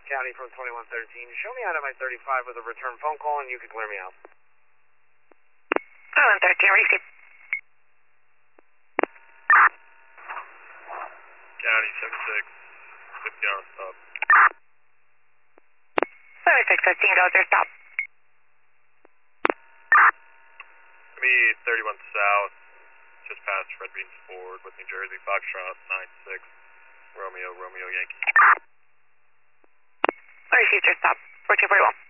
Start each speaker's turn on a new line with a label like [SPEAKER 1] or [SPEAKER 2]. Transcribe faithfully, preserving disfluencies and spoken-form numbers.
[SPEAKER 1] County from twenty-one thirteen. Show me out of my thirty-five with a return phone call and you can clear me out.
[SPEAKER 2] twenty-one thirteen, receive.
[SPEAKER 3] County seven six, fifty on stop.
[SPEAKER 2] seven six fifteen, go there, stop.
[SPEAKER 3] Me thirty-one south, just past Red Beans Ford with New Jersey, Foxtrot nine six, Romeo, Romeo Yankee.
[SPEAKER 2] Received your stop, fourteen forty-one.